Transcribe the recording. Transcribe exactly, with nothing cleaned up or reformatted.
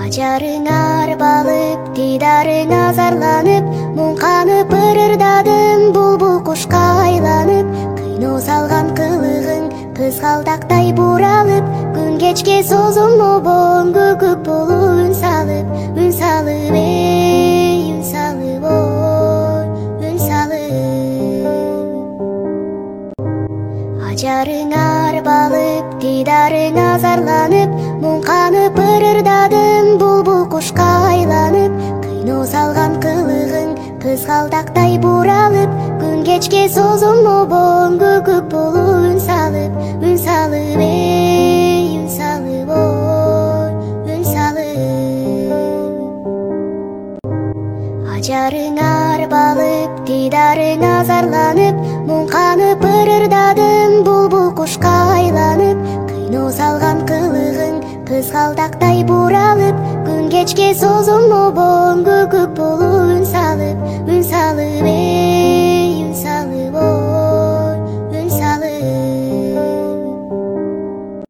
Ажарың арбалып, дидарың азарланып, мұңқанып ырырдадым, бұлбұл құшқа айланып. Қино салған қылығың қызғалдақтай бұралып, күн кечке созым обон көкөк болу үн салып, үн салып, ей, үн салып, ой, үн салып. Ажарың арбалып, дидарың азарланып, мұңқанып ырырдадым, бұлбұл құшқа айланып. Қино салған қылығың қызғалдақтай бұралып, күн кечке созым обон көкөк болу үн салып, үн салып, ей, үн салып, ой, үн салып. Ажарың арбалып, дидарың азарланып, мұңқанып ырырдадым, бұлбұл құшқа айланып. Қино салған қылығың қызғалдақтай бұралып, күн кечке созым обон көкөк болу үн салып, үн салып, ей.